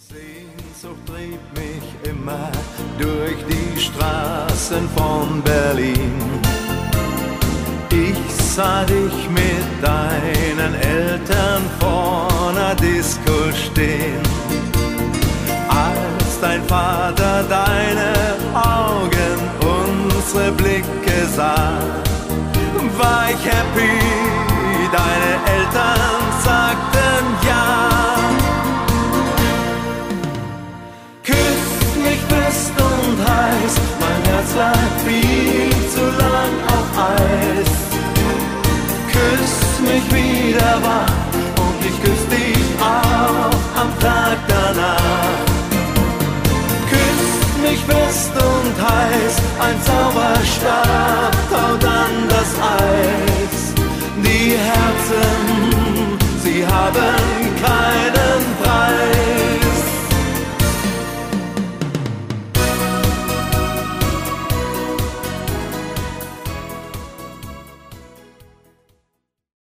Sehnsucht trieb mich immer durch die Straßen von Berlin. Ich sah dich mit deinen Eltern vor einer Disco stehen. Als dein Vater deine Augen, unsere Blicke sah, war ich happy, deine Eltern sagten ja. Küss mich fest und heiß, mein Herz lag viel zu lang auf Eis. Küss mich wieder wach und ich küss dich auch am Tag danach. Küss mich fest und heiß, ein Zauberstab haut an das Eis. Die Herzen, sie haben keine